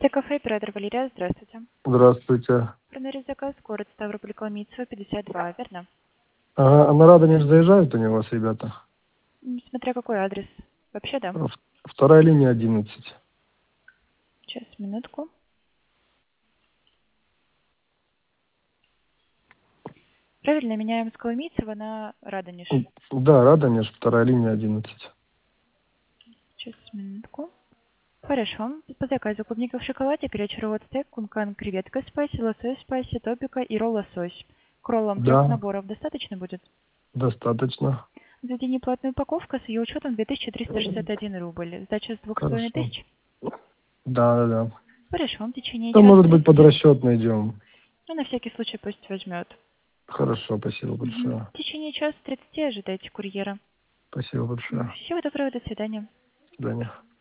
Кафе, оператор Валерия, здравствуйте. Здравствуйте. Пронырий заказ, город Ставрополь, Коломийцево, 52, верно? А на Радонеж заезжают они у вас, ребята? Смотря какой адрес. Вообще, да. Вторая линия 11. Сейчас, минутку. Правильно, меняем с Коломийцева на Радонеж. Да, Радонеж, вторая линия 11. Сейчас, минутку. Хорошо. По заказу клубника в шоколаде, перечервот стейк, кункан, креветка спайси, лосось спайси, тобика и ролл лосось. К роллам 3 Да, наборов достаточно будет? достаточно. Заведение платная упаковка с ее учетом 2361 рубль. Сдача с 2500. Хорошо. Да. Хорошо, в течение Да, часа может быть, 30. под расчет найдем. Ну, на всякий случай пусть возьмет. Хорошо, спасибо Мгм. большое. В течение часа 30 ожидайте курьера. Спасибо большое. Всего доброго, до свидания. До свидания.